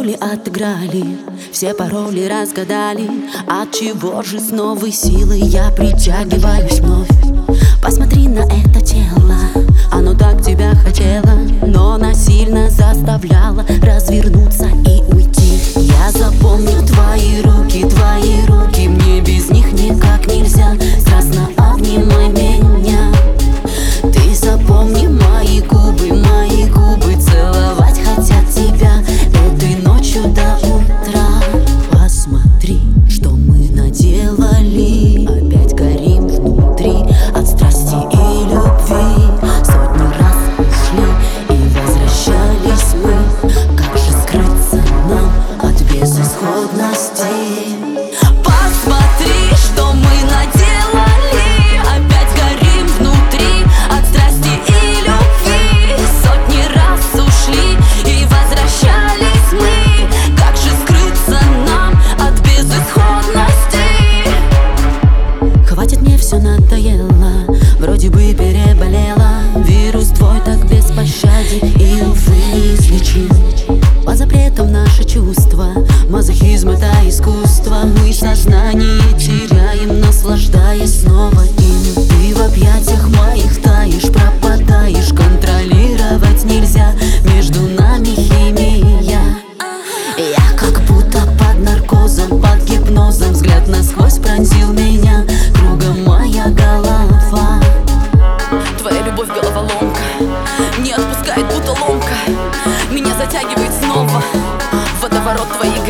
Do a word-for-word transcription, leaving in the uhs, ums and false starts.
роли отыграли, все пароли разгадали. Отчего же с новой силой я притягиваюсь вновь? Посмотри на это тело, оно так тебя хотело, но насильно заставляло развернуться и уйти. Я запомню твои руки, твои руки, мне без них никак нельзя. Страстно обнимай меня. Ты запомни мои губы, мои губы целовать хотят тебя этой ночью до утра. Посмотри, что мы наделали, опять горим внутри от страсти и любви. Сотни раз ушли и возвращались мы, как же скрыться нам от безысходности? Посмотри, что мы наделали, опять горим внутри от страсти и любви. Сотни раз ушли и возвращались мы, как же скрыться нам от безысходности? Хватит, мне все надоело, вроде бы переболела. Вирус твой так беспощаден и, увы, неизлечим. По запретам наши чувства, мазохизм — это искусство. Мы сознание теряем, наслаждаясь снова им. Ты в объятиях моих таешь, пропадаешь, контролировать нельзя, между нами химия. Я как будто под наркозом, под гипнозом, взгляд насквозь пронзил меня, кругом моя голова. Твоя любовь головоломка, не отпускает, будто ломка. Меня затягивает снова в водоворот твоих